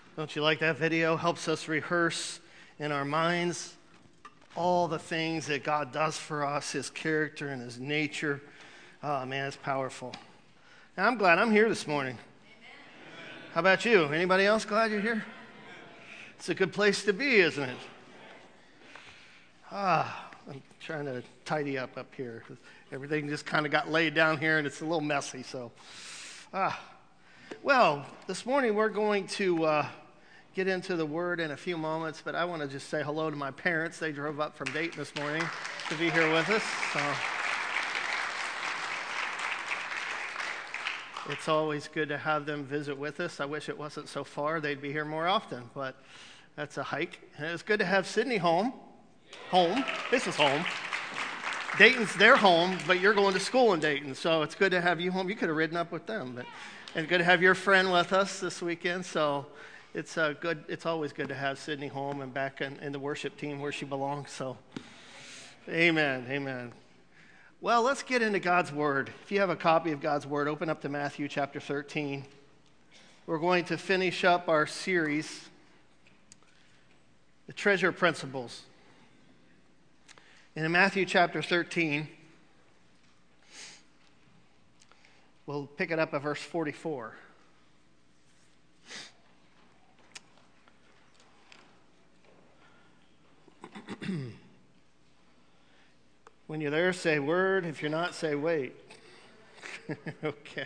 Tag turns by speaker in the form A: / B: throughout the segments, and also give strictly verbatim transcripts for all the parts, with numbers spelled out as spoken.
A: Don't you like that video? Helps us rehearse in our minds all the things that God does for us, his character and his nature. Oh, man, it's powerful. And I'm glad I'm here this morning. Amen. How about you? Anybody else glad you're here? It's a good place to be, isn't it? Ah, I'm trying to tidy up up here. Everything just kind of got laid down here, and it's a little messy, so. Ah. Well, this morning we're going to uh, get into the Word in a few moments, but I want to just say hello to my parents. They drove up from Dayton this morning to be here with us. So it's always good to have them visit with us. I wish it wasn't so far. They'd be here more often, but that's a hike. And it's good to have Sydney home. Home. This is home. Dayton's their home, but you're going to school in Dayton, so it's good to have you home. You could have ridden up with them, but and good to have your friend with us this weekend. So it's uh, good. It's always good to have Sydney home and back in, in the worship team where she belongs. So, amen, amen. Well, let's get into God's Word. If you have a copy of God's Word, open up to Matthew chapter thirteen. We're going to finish up our series, The Treasure Principles. And in Matthew chapter thirteen, we'll pick it up at verse forty-four. When you're there, say word. If you're not, say wait. Okay.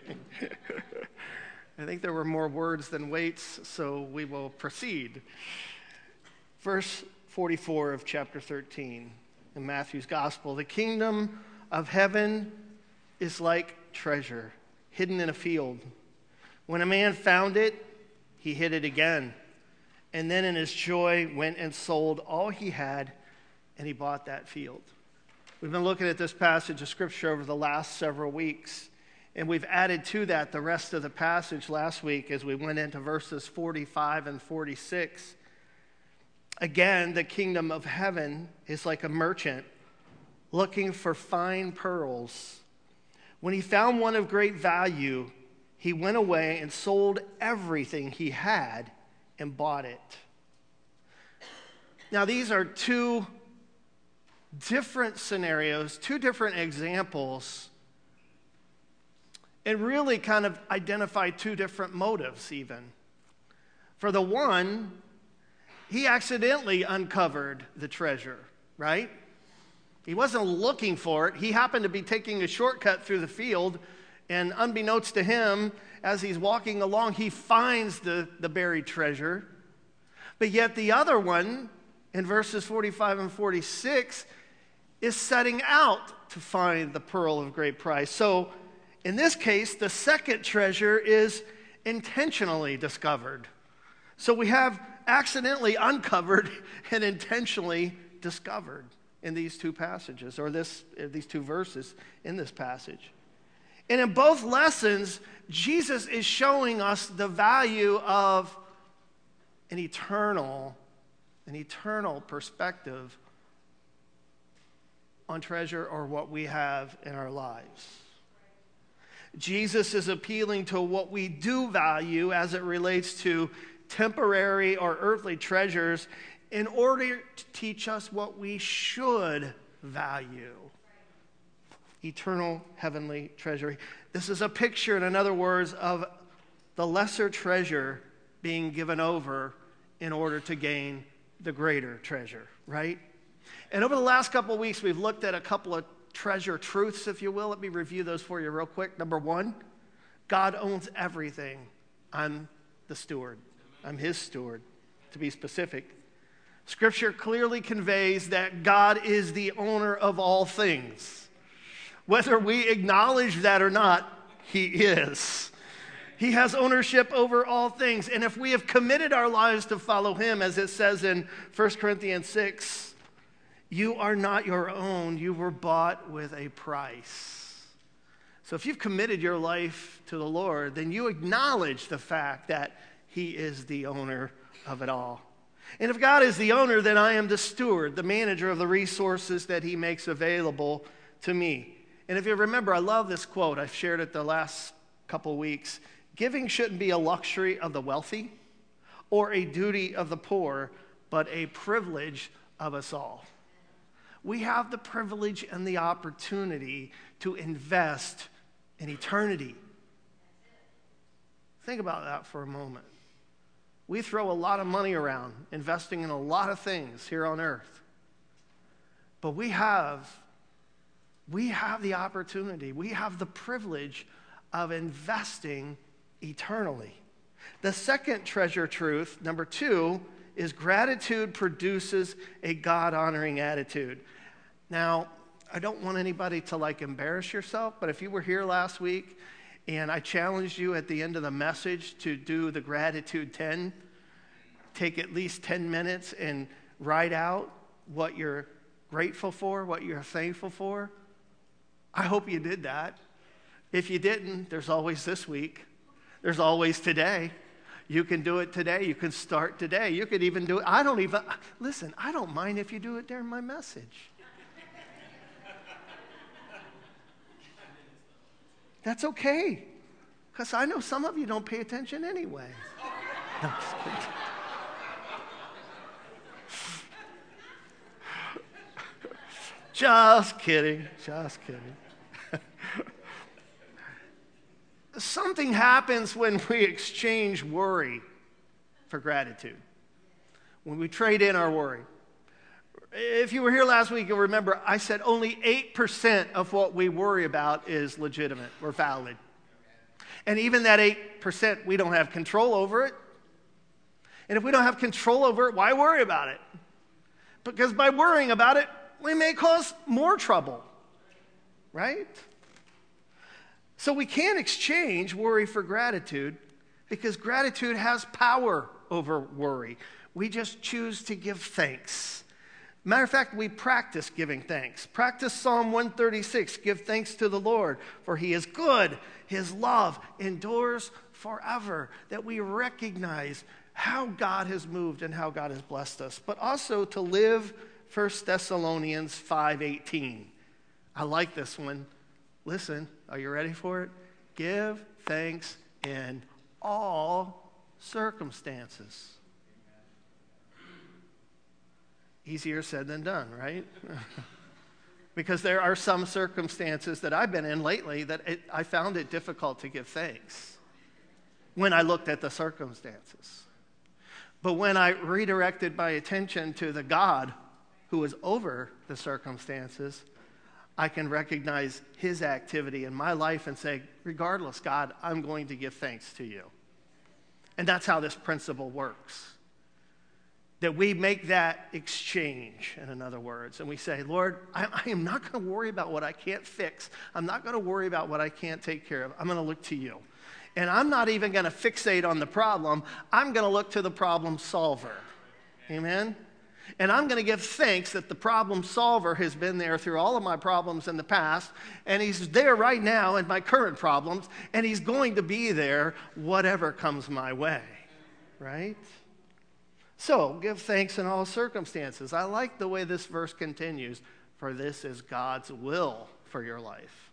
A: I think there were more words than waits, so we will proceed. Verse forty-four of chapter thirteen in Matthew's Gospel. The kingdom of heaven is like treasure hidden in a field. When a man found it, he hid it again. And then in his joy went and sold all he had, and he bought that field. We've been looking at this passage of Scripture over the last several weeks, and we've added to that the rest of the passage last week as we went into verses forty-five and forty-six. Again, the kingdom of heaven is like a merchant looking for fine pearls. When he found one of great value, he went away and sold everything he had and bought it. Now, these are two different scenarios, two different examples, and really kind of identify two different motives even. For the one, he accidentally uncovered the treasure, right? He wasn't looking for it. He happened to be taking a shortcut through the field, and unbeknownst to him, as he's walking along, he finds the, the buried treasure. But yet the other one, in verses forty-five and forty-six, is setting out to find the pearl of great price. So in this case, the second treasure is intentionally discovered. So we have accidentally uncovered and intentionally discovered in these two passages, or this these two verses in this passage. And in both lessons, Jesus is showing us the value of an eternal, an eternal perspective on treasure or what we have in our lives. Jesus is appealing to what we do value as it relates to temporary or earthly treasures in order to teach us what we should value. Eternal heavenly treasure. This is a picture, in other words, of the lesser treasure being given over in order to gain the greater treasure, right? And over the last couple of weeks, we've looked at a couple of treasure truths, if you will. Let me review those for you real quick. Number one, God owns everything. I'm the steward. I'm his steward, to be specific. Scripture clearly conveys that God is the owner of all things. Whether we acknowledge that or not, he is. He has ownership over all things. And if we have committed our lives to follow him, as it says in First Corinthians six, you are not your own. You were bought with a price. So if you've committed your life to the Lord, then you acknowledge the fact that he is the owner of it all. And if God is the owner, then I am the steward, the manager of the resources that he makes available to me. And if you remember, I love this quote. I've shared it the last couple weeks. Giving shouldn't be a luxury of the wealthy or a duty of the poor, but a privilege of us all. We have the privilege and the opportunity to invest in eternity. Think about that for a moment. We throw a lot of money around, investing in a lot of things here on earth. But we have, we have the opportunity, we have the privilege of investing eternally. The second treasure truth, number two, is gratitude produces a God-honoring attitude. Now, I don't want anybody to like embarrass yourself, but if you were here last week and I challenged you at the end of the message to do the gratitude ten, take at least ten minutes and write out what you're grateful for, what you're thankful for, I hope you did that. If you didn't, there's always this week. There's always today. You can do it today. You can start today. You could even do it. I don't even, listen, I don't mind if you do it during my message. That's okay. Because I know some of you don't pay attention anyway. No, just kidding. Just kidding. Just kidding. Something happens when we exchange worry for gratitude. When we trade in our worry. If you were here last week, you'll remember I said only eight percent of what we worry about is legitimate or valid. And even that eight percent, we don't have control over it. And if we don't have control over it, why worry about it? Because by worrying about it, we may cause more trouble, right? So we can't exchange worry for gratitude because gratitude has power over worry. We just choose to give thanks. Matter of fact, we practice giving thanks. Practice Psalm one thirty-six. Give thanks to the Lord, for he is good. His love endures forever. That we recognize how God has moved and how God has blessed us. But also to live First Thessalonians five eighteen. I like this one. Listen, are you ready for it? Give thanks in all circumstances. Easier said than done, right? Because there are some circumstances that I've been in lately that it, I found it difficult to give thanks when I looked at the circumstances. But when I redirected my attention to the God who is over the circumstances, I can recognize his activity in my life and say, regardless, God, I'm going to give thanks to you. And that's how this principle works. That we make that exchange, in other words, and we say, Lord, I, I am not going to worry about what I can't fix. I'm not going to worry about what I can't take care of. I'm going to look to you. And I'm not even going to fixate on the problem. I'm going to look to the problem solver. Amen? And I'm going to give thanks that the problem solver has been there through all of my problems in the past, and he's there right now in my current problems, and he's going to be there whatever comes my way, right? So, give thanks in all circumstances. I like the way this verse continues, for this is God's will for your life.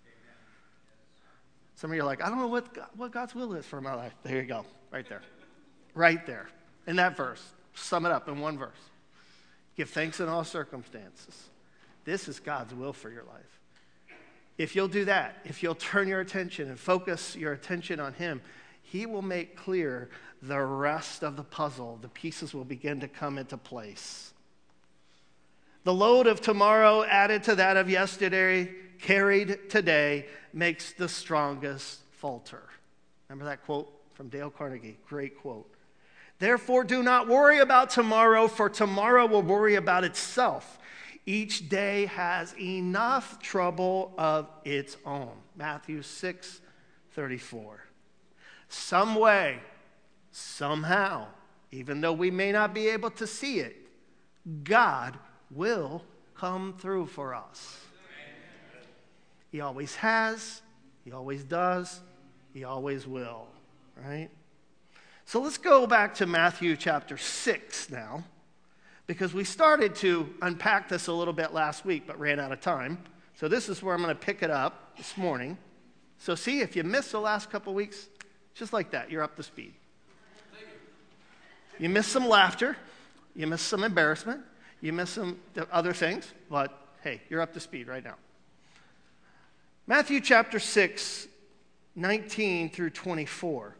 A: Some of you are like, I don't know what, God, what God's will is for my life. There you go, right there. Right there, in that verse. Sum it up in one verse. Give thanks in all circumstances. This is God's will for your life. If you'll do that, if you'll turn your attention and focus your attention on him, he will make clear the rest of the puzzle. The pieces will begin to come into place. The load of tomorrow added to that of yesterday, carried today, makes the strongest falter. Remember that quote from Dale Carnegie? Great quote. Therefore, do not worry about tomorrow, for tomorrow will worry about itself. Each day has enough trouble of its own. Matthew six thirty-four. Some way, somehow, even though we may not be able to see it, God will come through for us. He always has, he always does, he always will, right? So let's go back to Matthew chapter six now, because we started to unpack this a little bit last week, but ran out of time. So this is where I'm going to pick it up this morning. So see, if you missed the last couple weeks, just like that, you're up to speed. You miss some laughter. You miss some embarrassment. You miss some other things. But hey, you're up to speed right now. Matthew chapter six, nineteen through twenty-four.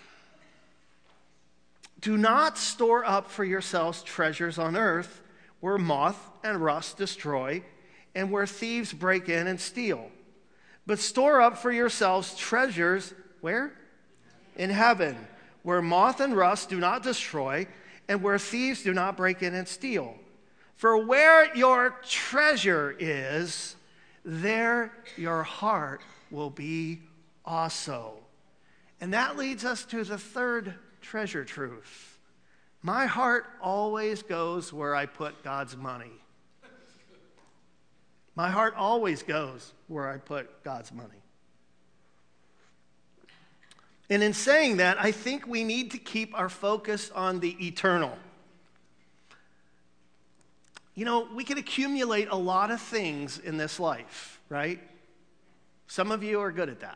A: Do not store up for yourselves treasures on earth where moth and rust destroy and where thieves break in and steal. But store up for yourselves treasures, where? In heaven, where moth and rust do not destroy and where thieves do not break in and steal. For where your treasure is, there your heart will be also. And that leads us to the third treasure truth. My heart always goes where I put God's money. My heart always goes where I put God's money. And in saying that, I think we need to keep our focus on the eternal. You know, we can accumulate a lot of things in this life, right? Some of you are good at that.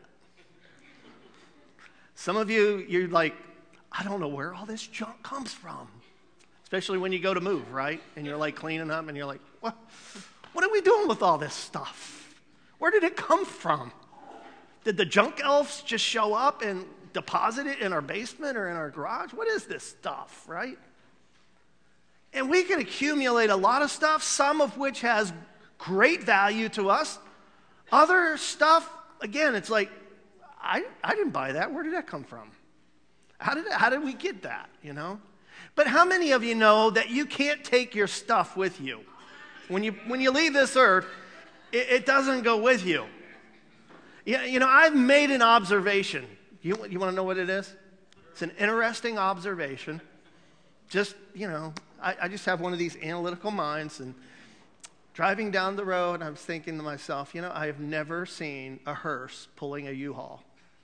A: Some of you, you're like, I don't know where all this junk comes from. Especially when you go to move, right? And you're like cleaning up and you're like, what? What are we doing with all this stuff? Where did it come from? Did the junk elves just show up and deposit it in our basement or in our garage? What is this stuff, right? And we can accumulate a lot of stuff, some of which has great value to us. Other stuff, again, it's like, I, I didn't buy that. Where did that come from? How did, how did we get that, you know? But how many of you know that you can't take your stuff with you? When you, when you leave this earth, it, it doesn't go with you. You, you know, I've made an observation. You, you want to know what it is? It's an interesting observation. Just, you know, I, I just have one of these analytical minds, and driving down the road, I was thinking to myself, you know, I have never seen a hearse pulling a U-Haul.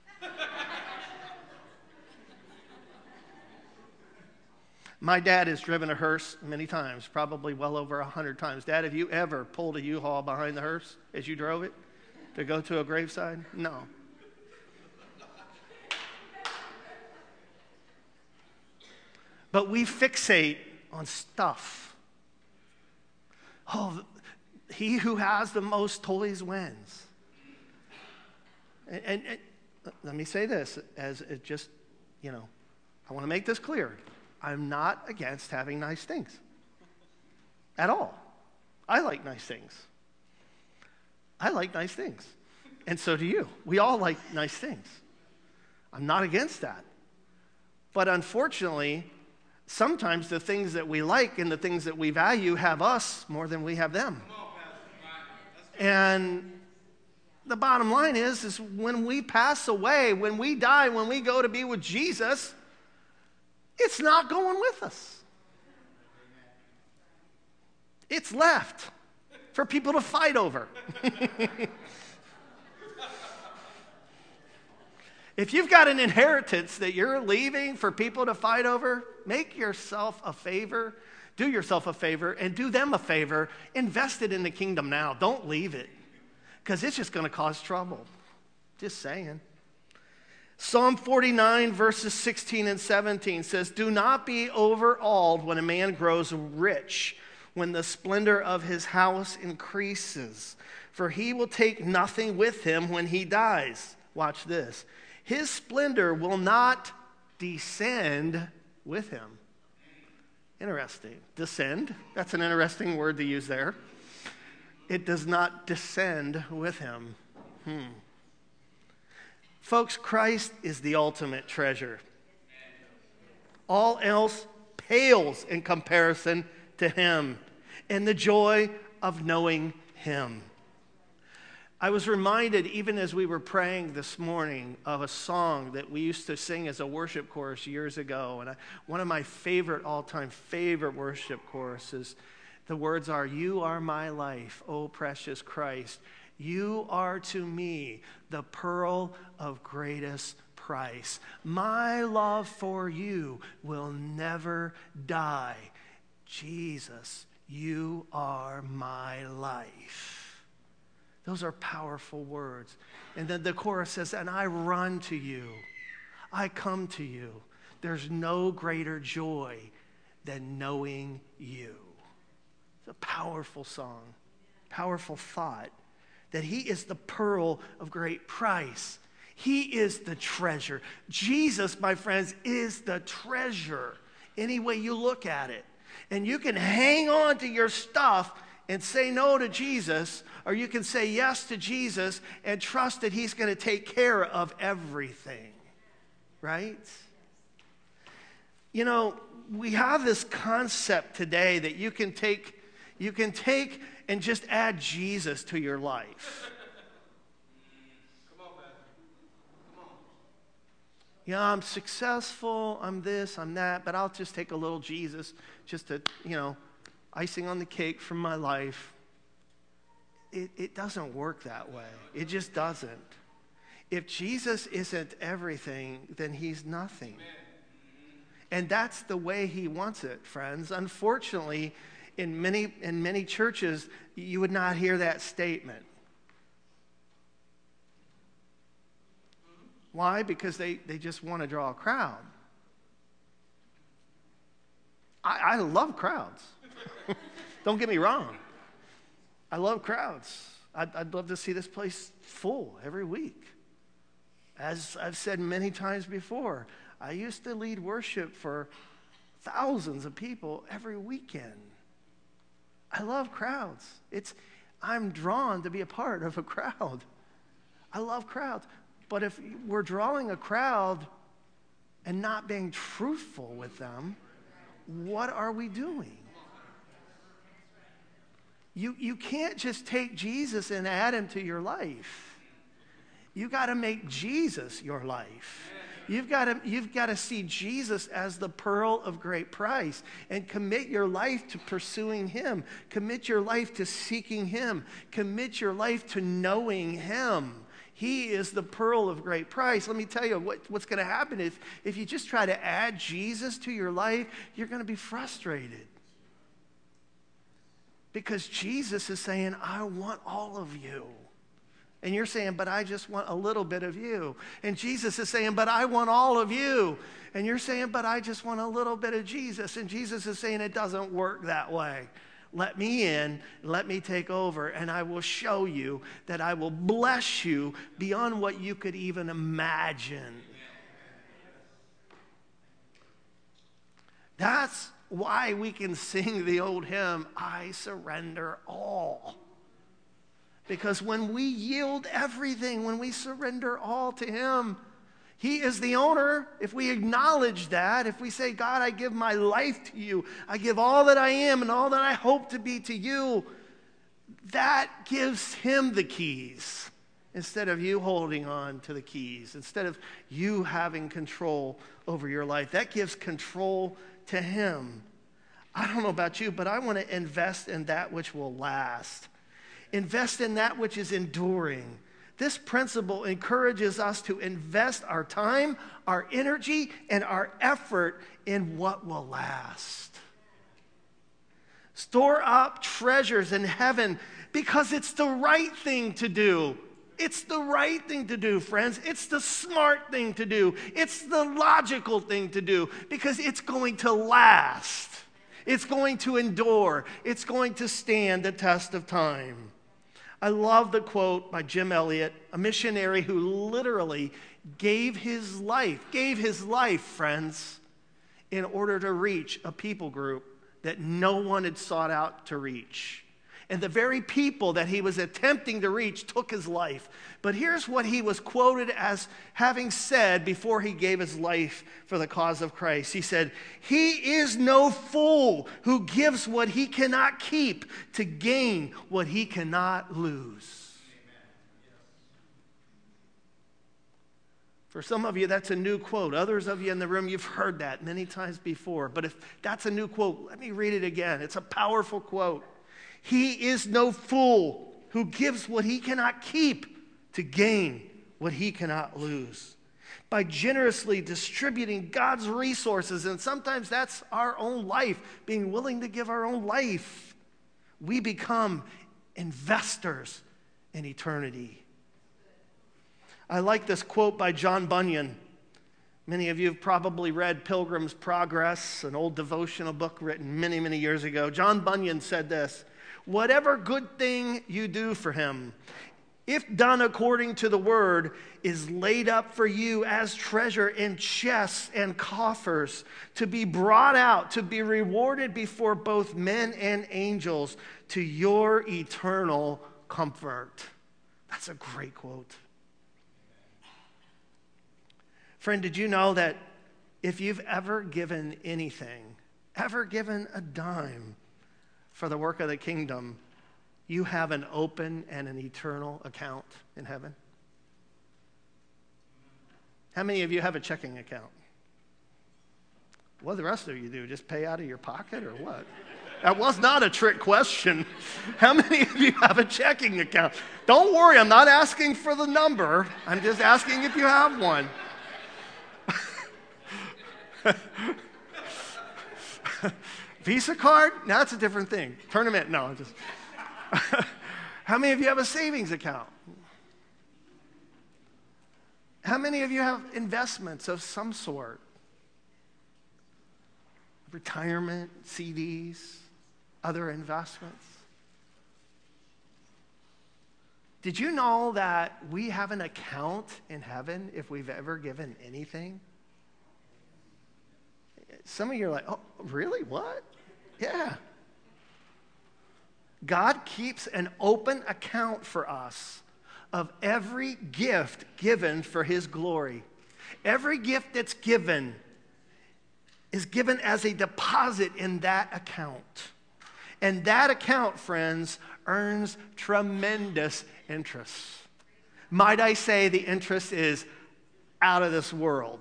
A: My dad has driven a hearse many times, probably well over a hundred times. Dad, have you ever pulled a U-Haul behind the hearse as you drove it to go to a graveside? No. But we fixate on stuff. Oh, he who has the most toys wins. And, and, and let me say this, as it just, you know, I want to make this clear. I'm not against having nice things at all. I like nice things. I like nice things. And so do you. We all like nice things. I'm not against that. But unfortunately, sometimes the things that we like and the things that we value have us more than we have them. And the bottom line is, is when we pass away, when we die, when we go to be with Jesus, it's not going with us. It's left for people to fight over. If you've got an inheritance that you're leaving for people to fight over, make yourself a favor, do yourself a favor, and do them a favor. Invest it in the kingdom now. Don't leave it, because it's just going to cause trouble. Just saying. Psalm forty-nine, verses sixteen and seventeen says, do not be overawed when a man grows rich, when the splendor of his house increases, for he will take nothing with him when he dies. Watch this. His splendor will not descend with him. Interesting. Descend, that's an interesting word to use there. It does not descend with him. Hmm. Folks, Christ is the ultimate treasure. All else pales in comparison to him and the joy of knowing him. I was reminded, even as we were praying this morning, of a song that we used to sing as a worship chorus years ago. And I, one of my favorite, all-time favorite worship choruses, the words are, you are my life, O precious Christ. You are to me the pearl of greatest price. My love for you will never die. Jesus, you are my life. Those are powerful words. And then the chorus says, and I run to you. I come to you there's no greater joy than knowing you. It's a powerful song, powerful thought, that he is the pearl of great price. He is the treasure. Jesus, my friends, is the treasure, any way you look at it. And you can hang on to your stuff and say no to Jesus, or you can say yes to Jesus and trust that he's going to take care of everything, right? You know, we have this concept today that you can take, you can take and just add Jesus to your life. Yeah, I'm successful, I'm this, I'm that, but I'll just take a little Jesus just to, you know, icing on the cake from my life. It, it doesn't work that way. It just doesn't. If Jesus isn't everything, then he's nothing. And that's the way he wants it, friends. Unfortunately, in many, in many churches, you would not hear that statement. Why? Because they, they just want to draw a crowd. I, I love crowds. Don't get me wrong. I love crowds. I'd, I'd love to see this place full every week. As I've said many times before, I used to lead worship for thousands of people every weekend. I love crowds. It's, I'm drawn to be a part of a crowd. I love crowds. But if we're drawing a crowd and not being truthful with them, what are we doing? You, you can't just take Jesus and add him to your life. You got to make Jesus your life. You've got to, you've got to see Jesus as the pearl of great price and commit your life to pursuing him. Commit your life to seeking him. Commit your life to knowing him. He is the pearl of great price. Let me tell you what, what's going to happen if, if you just try to add Jesus to your life, you're going to be frustrated. Because Jesus is saying, I want all of you. And you're saying, but I just want a little bit of you. And Jesus is saying, but I want all of you. And you're saying, but I just want a little bit of Jesus. And Jesus is saying, it doesn't work that way. Let me in, let me take over, and I will show you that I will bless you beyond what you could even imagine. That's why we can sing the old hymn, I surrender all. Because when we yield everything, when we surrender all to him, he is the owner. If we acknowledge that, if we say, God, I give my life to you, I give all that I am and all that I hope to be to you, that gives him the keys instead of you holding on to the keys, instead of you having control over your life. That gives control to him. I don't know about you, but I want to invest in that which will last. Invest in that which is enduring. This principle encourages us to invest our time, our energy, and our effort in what will last. Store up treasures in heaven because it's the right thing to do. It's the right thing to do, friends. It's the smart thing to do. It's the logical thing to do because it's going to last. It's going to endure. It's going to stand the test of time. I love the quote by Jim Elliot, a missionary who literally gave his life, gave his life, friends, in order to reach a people group that no one had sought out to reach. And the very people that he was attempting to reach took his life. But here's what he was quoted as having said before he gave his life for the cause of Christ. He said, "He is no fool who gives what he cannot keep to gain what he cannot lose." For some of you, that's a new quote. Others of you in the room, you've heard that many times before. But if that's a new quote, let me read it again. It's a powerful quote. He is no fool who gives what he cannot keep to gain what he cannot lose. By generously distributing God's resources, and sometimes that's our own life, being willing to give our own life, we become investors in eternity. I like this quote by John Bunyan. Many of you have probably read Pilgrim's Progress, an old devotional book written many, many years ago. John Bunyan said this: whatever good thing you do for him, if done according to the word, is laid up for you as treasure in chests and coffers, to be brought out, to be rewarded before both men and angels, to your eternal comfort. That's a great quote. Friend, did you know that if you've ever given anything, ever given a dime for the work of the kingdom, you have an open and an eternal account in heaven? How many of you have a checking account? What do the rest of you do? Just pay out of your pocket or what? That was not a trick question. How many of you have a checking account? Don't worry, I'm not asking for the number. I'm just asking if you have one. Visa card? No, that's a different thing. Tournament? No, I'm just... How many of you have a savings account? How many of you have investments of some sort? Retirement, C Ds, other investments? Did you know that we have an account in heaven if we've ever given anything? Some of you are like, oh, really? What? Yeah. God keeps an open account for us of every gift given for his glory. Every gift that's given is given as a deposit in that account. And that account, friends, earns tremendous interest. Might I say the interest is out of this world.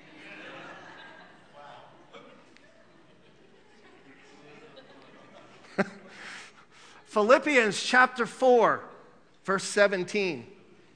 A: Philippians chapter four, verse seventeen.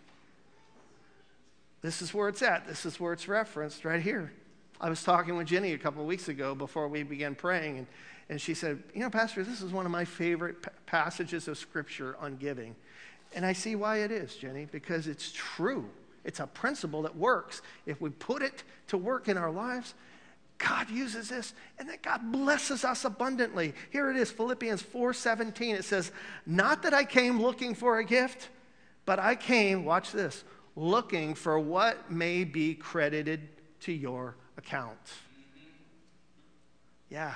A: This is where it's at. This is where it's referenced right here. I was talking with Jenny a couple of weeks ago before we began praying, and, and she said, you know, Pastor, this is one of my favorite p- passages of Scripture on giving. And I see why it is, Jenny, because it's true. It's a principle that works. If we put it to work in our lives, God uses this, and then God blesses us abundantly. Here it is, Philippians four seventeen. It says, not that I came looking for a gift, but I came, watch this, looking for what may be credited to your account. Yeah.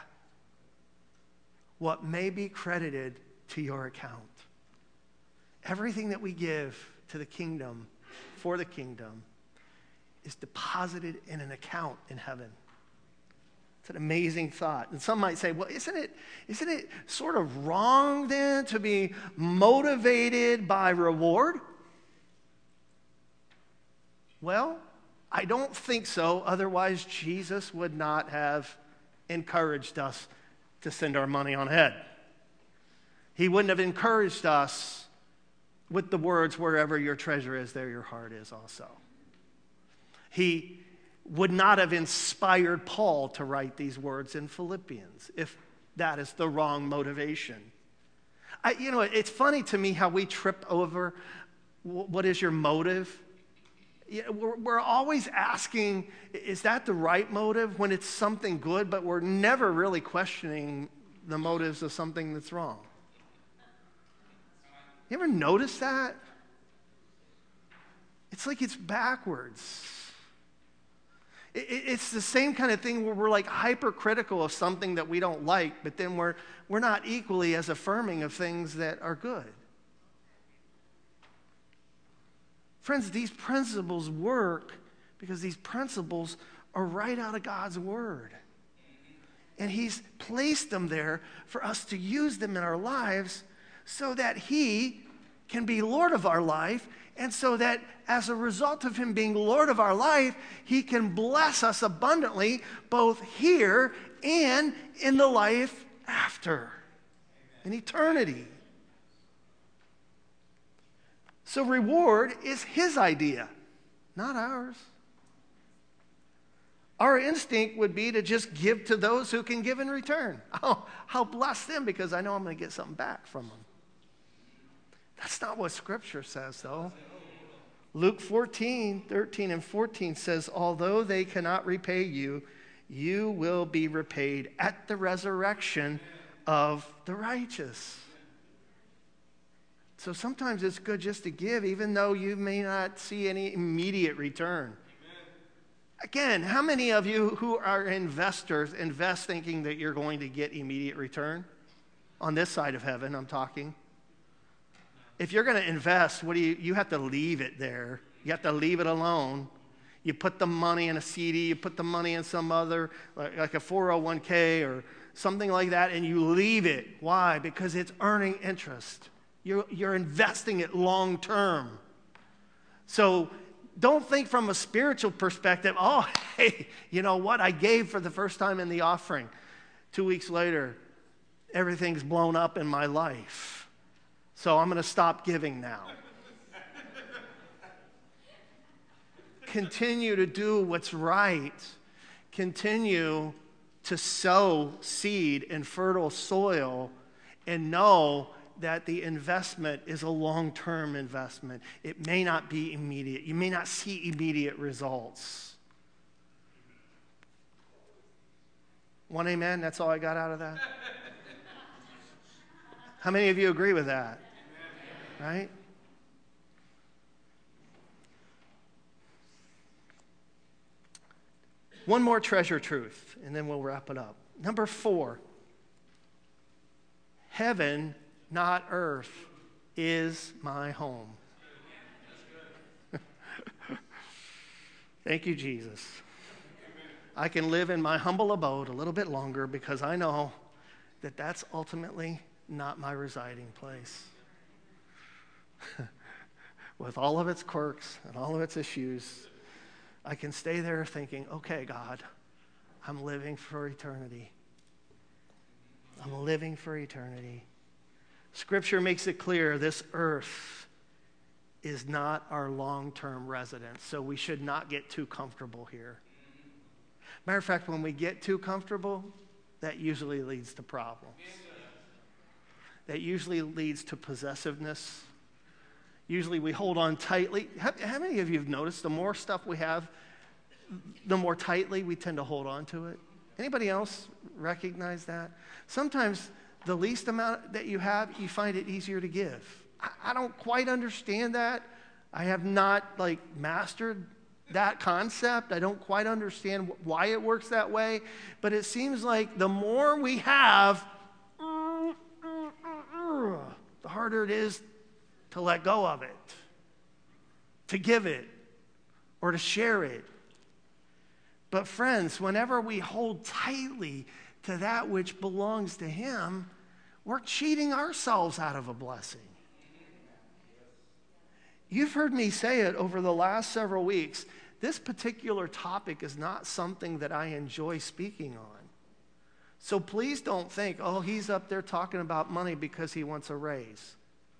A: What may be credited to your account. Everything that we give to the kingdom, for the kingdom, is deposited in an account in heaven. It's an amazing thought. And some might say, well, isn't it, isn't it sort of wrong then to be motivated by reward? Well, I don't think so. Otherwise, Jesus would not have encouraged us to send our money on ahead. He wouldn't have encouraged us with the words, wherever your treasure is, there your heart is also. He would not have inspired Paul to write these words in Philippians if that is the wrong motivation. I, you know, it's funny to me how we trip over what is your motive. We're, we're always asking, is that the right motive when it's something good, but we're never really questioning the motives of something that's wrong. You ever notice that? It's like it's backwards. It's the same kind of thing where we're like hypercritical of something that we don't like, but then we're, we're not equally as affirming of things that are good. Friends, these principles work because these principles are right out of God's word. And he's placed them there for us to use them in our lives so that he can be Lord of our life, and so that as a result of him being Lord of our life, he can bless us abundantly both here and in the life after, in eternity. So reward is his idea, not ours. Our instinct would be to just give to those who can give in return. Oh, I'll bless them because I know I'm going to get something back from them. That's not what Scripture says, though. Luke fourteen, thirteen and fourteen says, although they cannot repay you, you will be repaid at the resurrection of the righteous. So sometimes it's good just to give, even though you may not see any immediate return. Again, how many of you who are investors invest thinking that you're going to get immediate return? On this side of heaven, I'm talking. If you're going to invest, what do you, you have to leave it there. You have to leave it alone. You put the money in a C D, you put the money in some other, like, like a four oh one k or something like that, and you leave it. Why? Because it's earning interest. You're, you're investing it long term. So don't think from a spiritual perspective, oh, hey, you know what? I gave for the first time in the offering. Two weeks later, everything's blown up in my life. So I'm going to stop giving now. Continue to do what's right. Continue to sow seed in fertile soil and know that the investment is a long-term investment. It may not be immediate. You may not see immediate results. One amen? That's all I got out of that? How many of you agree with that? Right? One more treasure truth, and then we'll wrap it up. Number four, heaven, not earth, is my home. Thank you, Jesus. I can live in my humble abode a little bit longer because I know that that's ultimately not my residing place. With all of its quirks and all of its issues, I can stay there thinking, okay, God, I'm living for eternity. I'm living for eternity. Scripture makes it clear this earth is not our long-term residence, so we should not get too comfortable here. Matter of fact, when we get too comfortable, that usually leads to problems. That usually leads to possessiveness. Usually we hold on tightly. How, how many of you have noticed the more stuff we have, the more tightly we tend to hold on to it? Anybody else recognize that? Sometimes the least amount that you have, you find it easier to give. I, I don't quite understand that. I have not like mastered that concept. I don't quite understand why it works that way. But it seems like the more we have, the harder it is to let go of it, to give it, or to share it. But friends, whenever we hold tightly to that which belongs to Him, we're cheating ourselves out of a blessing. You've heard me say it over the last several weeks. This particular topic is not something that I enjoy speaking on. So please don't think, oh, he's up there talking about money because he wants a raise.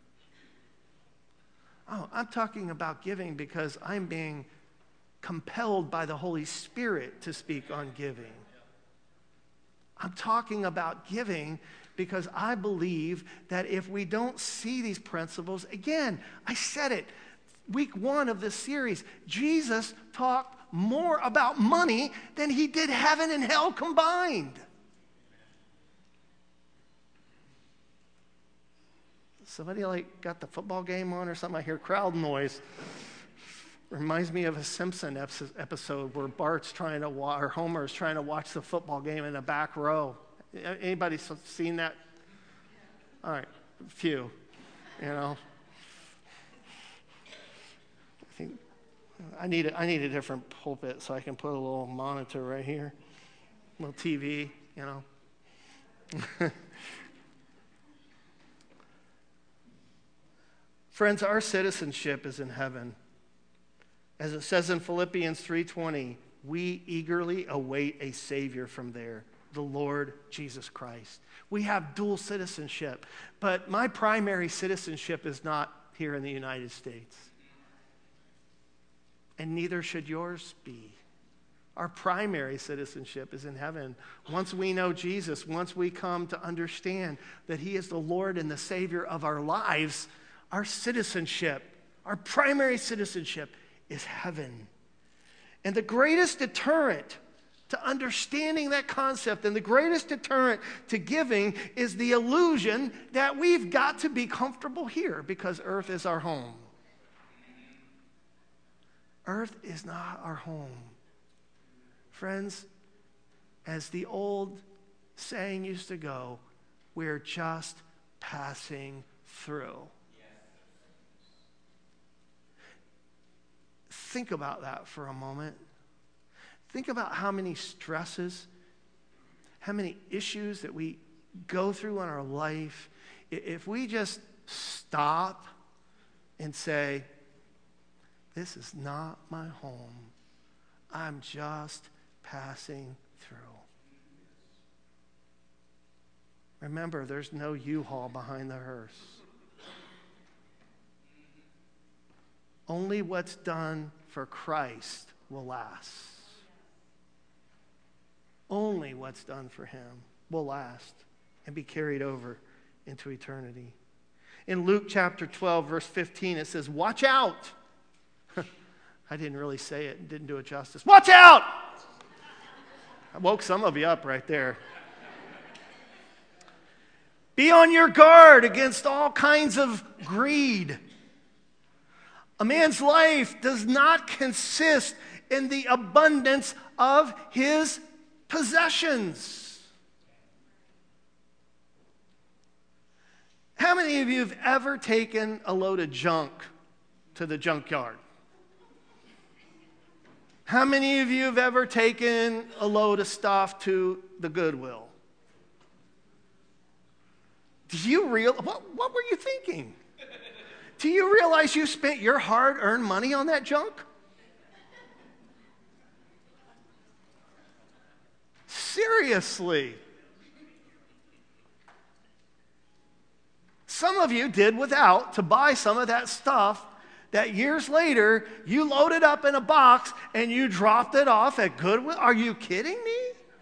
A: Oh, I'm talking about giving because I'm being compelled by the Holy Spirit to speak on giving. I'm talking about giving because I believe that if we don't see these principles, again, I said it, week one of this series, Jesus talked more about money than he did heaven and hell combined. Somebody like got the football game on or something? I hear crowd noise. Reminds me of a Simpson episode where Bart's trying to watch, or Homer's trying to watch the football game in the back row. Anybody seen that? All right, a few, you know. I think I need a, I need a different pulpit so I can put a little monitor right here, a little T V, you know. Friends, our citizenship is in heaven. As it says in Philippians three twenty, we eagerly await a Savior from there, the Lord Jesus Christ. We have dual citizenship, but my primary citizenship is not here in the United States. And neither should yours be. Our primary citizenship is in heaven. Once we know Jesus, once we come to understand that He is the Lord and the Savior of our lives, our citizenship Our primary citizenship is heaven. And the greatest deterrent to understanding that concept and the greatest deterrent to giving is the illusion that we've got to be comfortable here because earth is our home. Earth is not our home. Friends, as the old saying used to go, we're just passing through. Think about that for a moment. Think about how many stresses, how many issues that we go through in our life. If we just stop and say, this is not my home. I'm just passing through. Remember, there's no U-Haul behind the hearse. Only what's done for Christ will last. Only what's done for him will last and be carried over into eternity. In Luke chapter twelve, verse fifteen, it says, watch out. I didn't really say it and didn't do it justice. Watch out! I woke some of you up right there. Be on your guard against all kinds of greed. A man's life does not consist in the abundance of his possessions. How many of you have ever taken a load of junk to the junkyard? How many of you have ever taken a load of stuff to the Goodwill? Do you real what, what were you thinking? Do you realize you spent your hard-earned money on that junk? Seriously. Some of you did without to buy some of that stuff that years later you loaded up in a box and you dropped it off at Goodwill. Are you kidding me?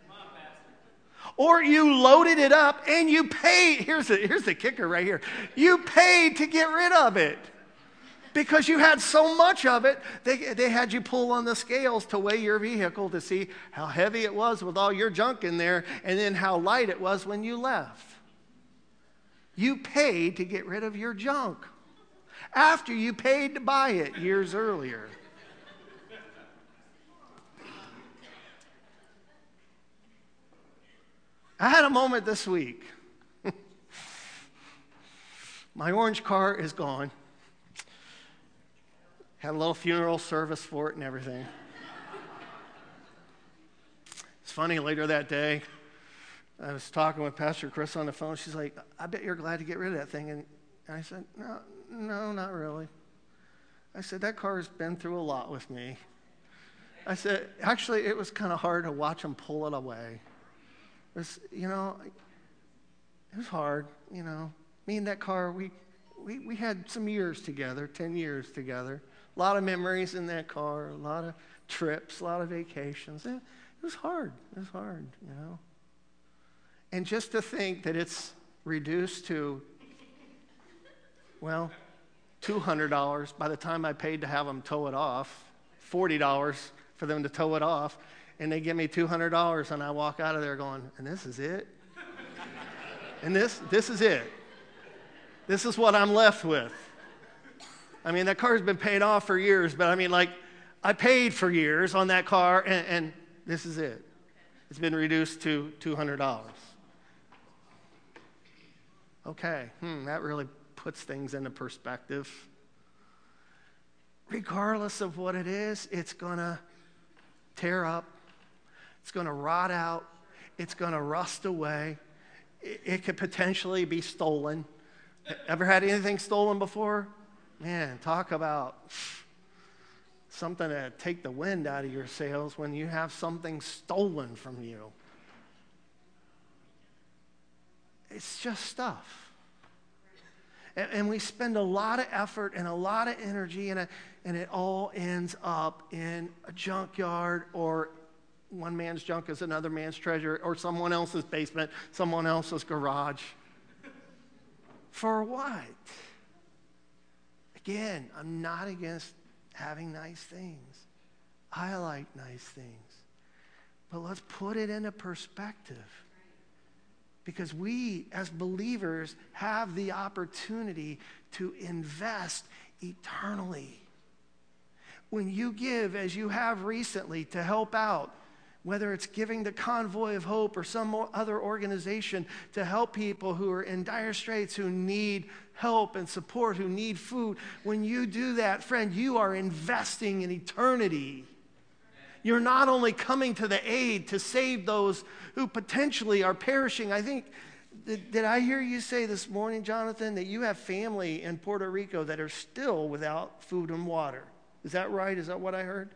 A: Or you loaded it up and you paid. Here's the, here's the kicker right here. You paid to get rid of it. Because you had so much of it, they, they had you pull on the scales to weigh your vehicle to see how heavy it was with all your junk in there and then how light it was when you left. You paid to get rid of your junk after you paid to buy it years earlier. I had a moment this week. My orange car is gone. Had a little funeral service for it and everything. It's funny, later that day, I was talking with Pastor Chris on the phone. She's like, I bet you're glad to get rid of that thing. And I said, no, no, not really. I said, that car's been through a lot with me. I said, actually, it was kind of hard to watch him pull it away. It was, you know, it was hard, you know. Me and that car, we, we, we had some years together, ten years together. A lot of memories in that car, a lot of trips, a lot of vacations. It, it was hard. It was hard, you know. And just to think that it's reduced to, well, two hundred dollars by the time I paid to have them tow it off, forty dollars for them to tow it off, and they give me two hundred dollars, and I walk out of there going, and this is it? And this, this is it. This is what I'm left with. I mean, that car's been paid off for years, but I mean, like, I paid for years on that car, and, and this is it. It's been reduced to two hundred dollars. Okay, hmm, that really puts things into perspective. Regardless of what it is, it's going to tear up. It's going to rot out. It's going to rust away. It, it could potentially be stolen. Ever had anything stolen before? Man, talk about something to take the wind out of your sails when you have something stolen from you. It's just stuff. And, and we spend a lot of effort and a lot of energy, and, a, and it all ends up in a junkyard, or one man's junk is another man's treasure, or someone else's basement, someone else's garage. For what? It Again, I'm not against having nice things. I like nice things. But let's put it into perspective. Because we, as believers, have the opportunity to invest eternally. When you give, as you have recently, to help out, whether it's giving the Convoy of Hope or some other organization to help people who are in dire straits, who need help and support, who need food, when you do that, friend, you are investing in eternity. You're not only coming to the aid to save those who potentially are perishing. I think, did, did I hear you say this morning, Jonathan, that you have family in Puerto Rico that are still without food and water? Is that right? Is that what I heard?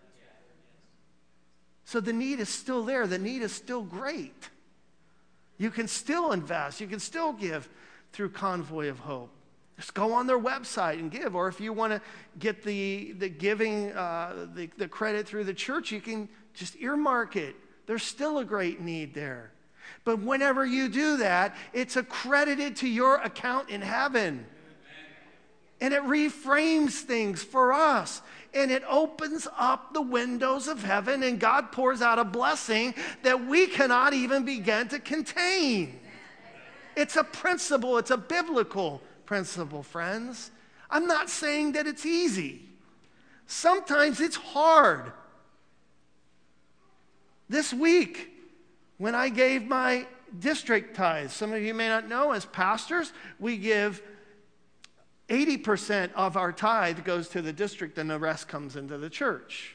A: So the need is still there. The need is still great. You can still invest. You can still give through Convoy of Hope. Just go on their website and give. Or if you want to get the, the giving, uh, the, the credit through the church, you can just earmark it. There's still a great need there. But whenever you do that, it's accredited to your account in heaven. And it reframes things for us. And it opens up the windows of heaven, and God pours out a blessing that we cannot even begin to contain. It's a principle. It's a biblical principle, friends. I'm not saying that it's easy. Sometimes it's hard. This week, when I gave my district tithes, some of you may not know, as pastors, we give eighty percent of our tithe goes to the district and the rest comes into the church.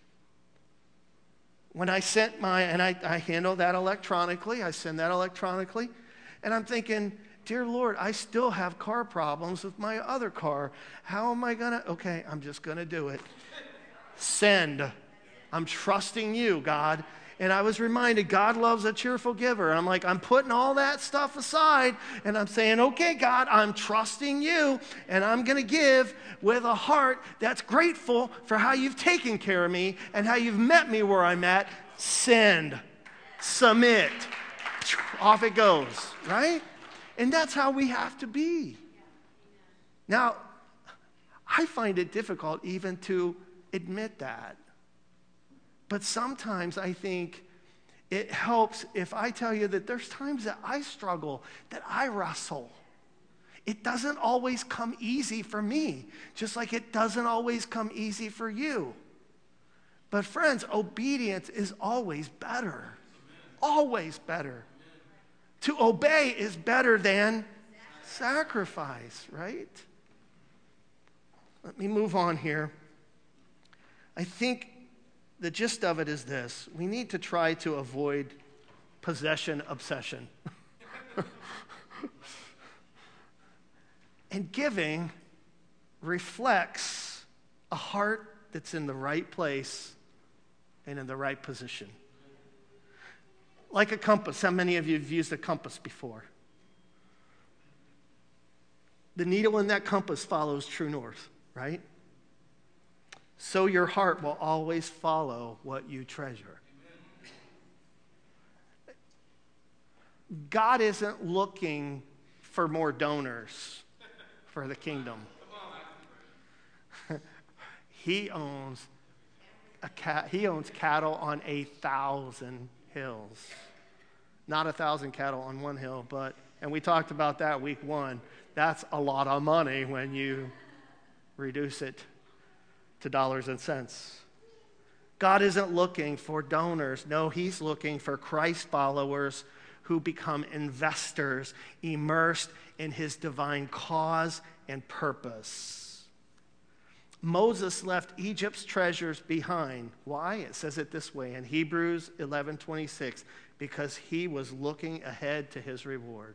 A: When I sent my, and I, I handle that electronically, I send that electronically, and I'm thinking, dear Lord, I still have car problems with my other car. How am I going to, okay, I'm just going to do it. Send. I'm trusting you, God. And I was reminded, God loves a cheerful giver. And I'm like, I'm putting all that stuff aside, and I'm saying, okay, God, I'm trusting you, and I'm going to give with a heart that's grateful for how you've taken care of me and how you've met me where I'm at. Send. Submit. Off it goes, right? And that's how we have to be. Now, I find it difficult even to admit that. But sometimes I think it helps if I tell you that there's times that I struggle, that I wrestle. It doesn't always come easy for me, just like it doesn't always come easy for you. But friends, obedience is always better. Always better. To obey is better than sacrifice, right? Let me move on here. I think the gist of it is this. We need to try to avoid possession obsession. And giving reflects a heart that's in the right place and in the right position. Like a compass. How many of you have used a compass before? The needle in that compass follows true north, right? So your heart will always follow what you treasure. God isn't looking for more donors for the kingdom. He owns a cat, he owns cattle on a thousand hills. Not a thousand cattle on one hill, but, and we talked about that week one, that's a lot of money when you reduce it to dollars and cents. God isn't looking for donors. No, he's looking for Christ followers who become investors, immersed in his divine cause and purpose. Moses left Egypt's treasures behind. Why? It says it this way in Hebrews eleven twenty-six, because he was looking ahead to his reward.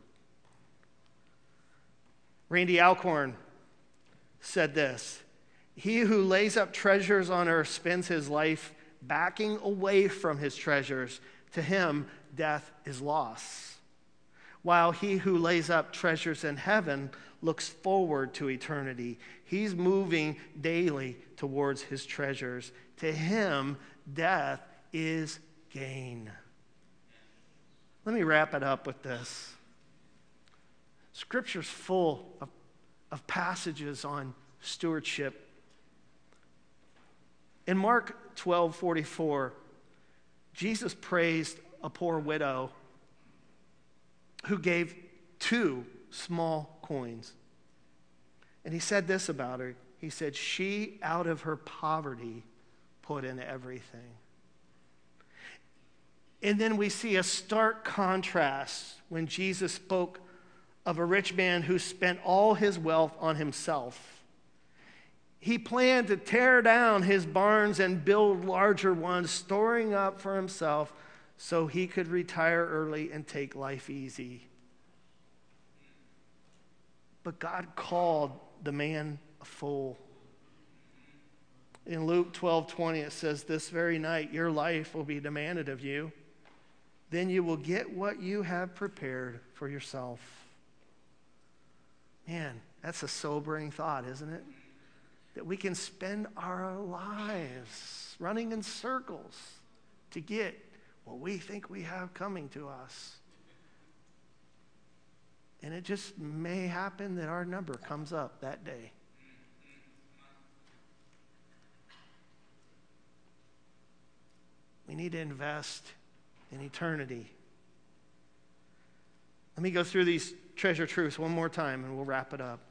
A: Randy Alcorn said this: he who lays up treasures on earth spends his life backing away from his treasures. To him, death is loss. While he who lays up treasures in heaven looks forward to eternity. He's moving daily towards his treasures. To him, death is gain. Let me wrap it up with this. Scripture's full of, of passages on stewardship. In Mark twelve forty-four, Jesus praised a poor widow who gave two small coins. And he said this about her. He said, she out of her poverty put in everything. And then we see a stark contrast when Jesus spoke of a rich man who spent all his wealth on himself. He planned to tear down his barns and build larger ones, storing up for himself so he could retire early and take life easy. But God called the man a fool. In Luke twelve twenty, it says, this very night your life will be demanded of you. Then you will get what you have prepared for yourself. Man, that's a sobering thought, isn't it? That we can spend our lives running in circles to get what we think we have coming to us. And it just may happen that our number comes up that day. We need to invest in eternity. Let me go through these treasure truths one more time and we'll wrap it up.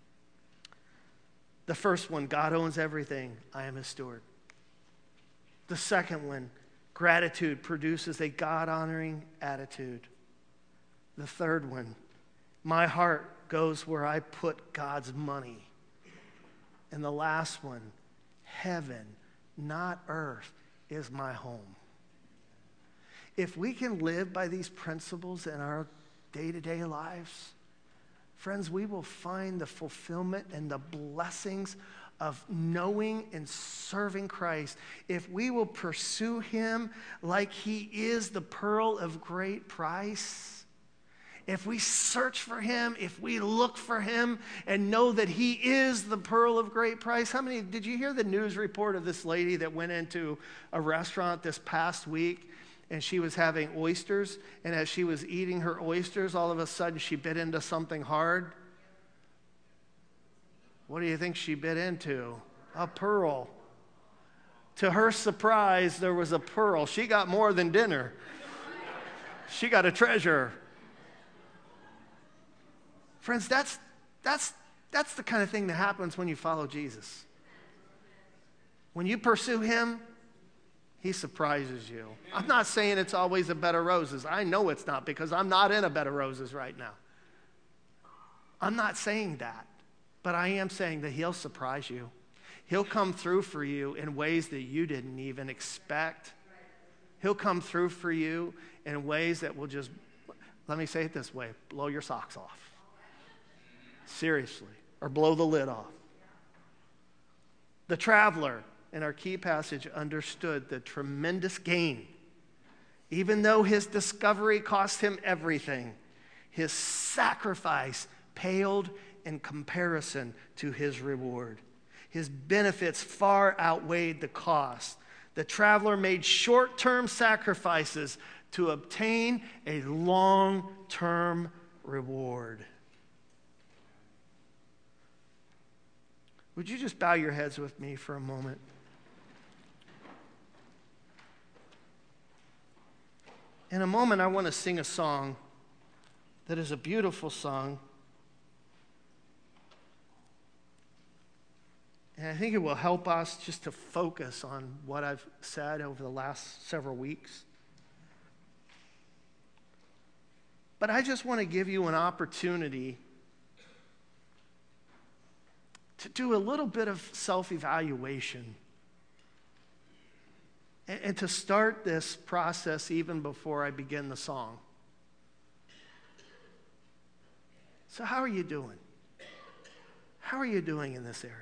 A: The first one, God owns everything. I am his steward. The second one, gratitude produces a God-honoring attitude. The third one, my heart goes where I put God's money. And the last one, heaven, not earth, is my home. If we can live by these principles in our day-to-day lives, friends, we will find the fulfillment and the blessings of knowing and serving Christ. If we will pursue him like he is the pearl of great price, if we search for him, if we look for him and know that he is the pearl of great price. How many, did you hear the news report of this lady that went into a restaurant this past week and she was having oysters, and as she was eating her oysters, all of a sudden she bit into something hard? What do you think she bit into? A pearl. To her surprise, there was a pearl. She got more than dinner. She got a treasure. Friends, that's, that's, that's the kind of thing that happens when you follow Jesus. When you pursue him, he surprises you. I'm not saying it's always a bed of roses. I know it's not, because I'm not in a bed of roses right now. I'm not saying that, but I am saying that he'll surprise you. He'll come through for you in ways that you didn't even expect. He'll come through for you in ways that will just, let me say it this way, blow your socks off. Seriously. Or blow the lid off. The traveler in our key passage understood the tremendous gain. Even though his discovery cost him everything, his sacrifice paled in comparison to his reward. His benefits far outweighed the cost. The traveler made short-term sacrifices to obtain a long-term reward. Would you just bow your heads with me for a moment? In a moment, I want to sing a song that is a beautiful song. And I think it will help us just to focus on what I've said over the last several weeks. But I just want to give you an opportunity to do a little bit of self-evaluation. And, and to start this process even before I begin the song. So how are you doing? How are you doing in this area?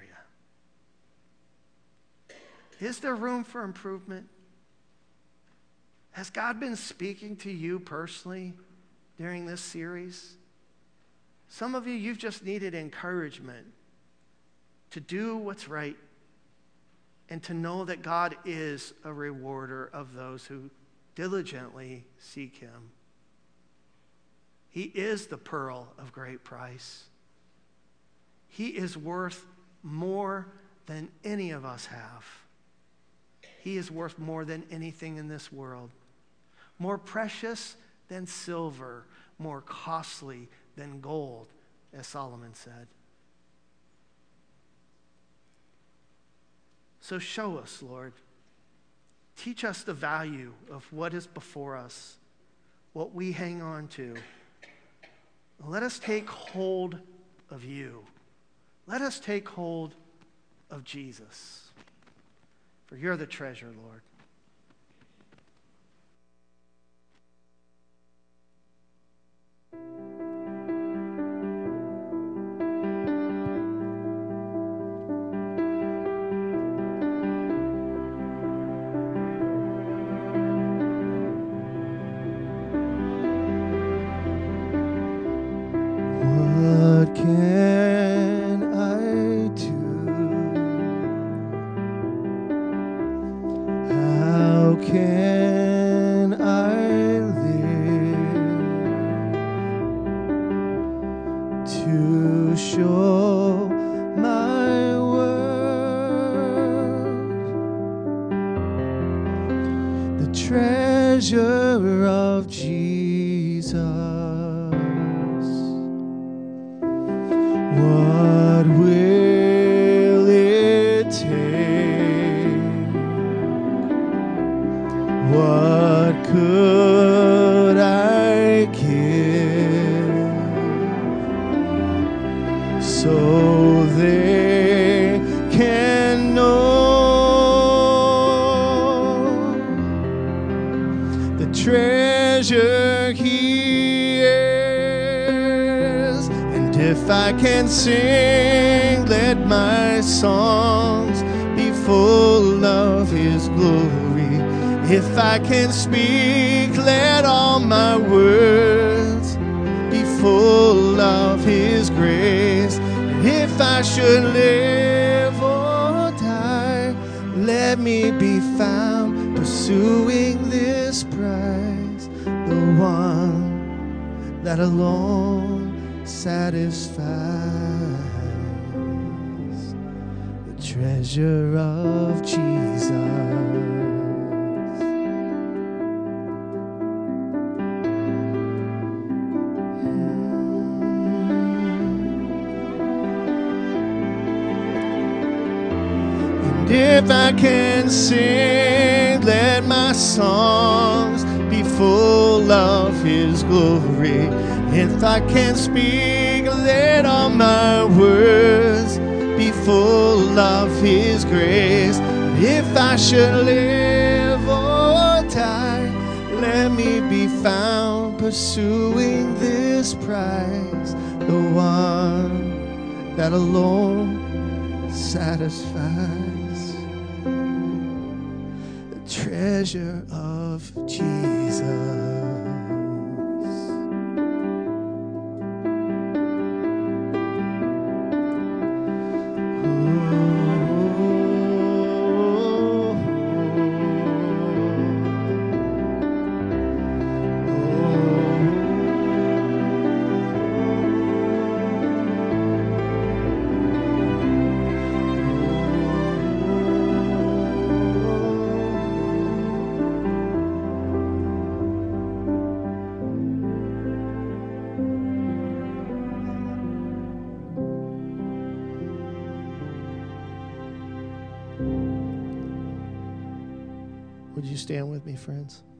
A: Is there room for improvement? Has God been speaking to you personally during this series? Some of you, you've just needed encouragement to do what's right and to know that God is a rewarder of those who diligently seek him. He is the pearl of great price. He is worth more than any of us have. He is worth more than anything in this world. More precious than silver, more costly than gold, as Solomon said. So show us, Lord. Teach us the value of what is before us, what we hang on to. Let us take hold of you. Let us take hold of Jesus. For you're the treasure, Lord.
B: What can I do? How can I live to show my worth? The treasure of Jesus. What will it take? What could I give so they can know the treasure He is? And if I can sing, let my songs be full of His glory. If I can speak, let all my words be full of His grace. And if I should live or die, let me be found pursuing this prize, the one that alone satisfies, the treasure of Jesus. If I can sing, let my songs be full of His glory. If I can speak, let all my words be full of His grace. If I should live or die, let me be found pursuing this prize, the one that alone satisfies, treasure of Jesus. Would you stand with me, friends?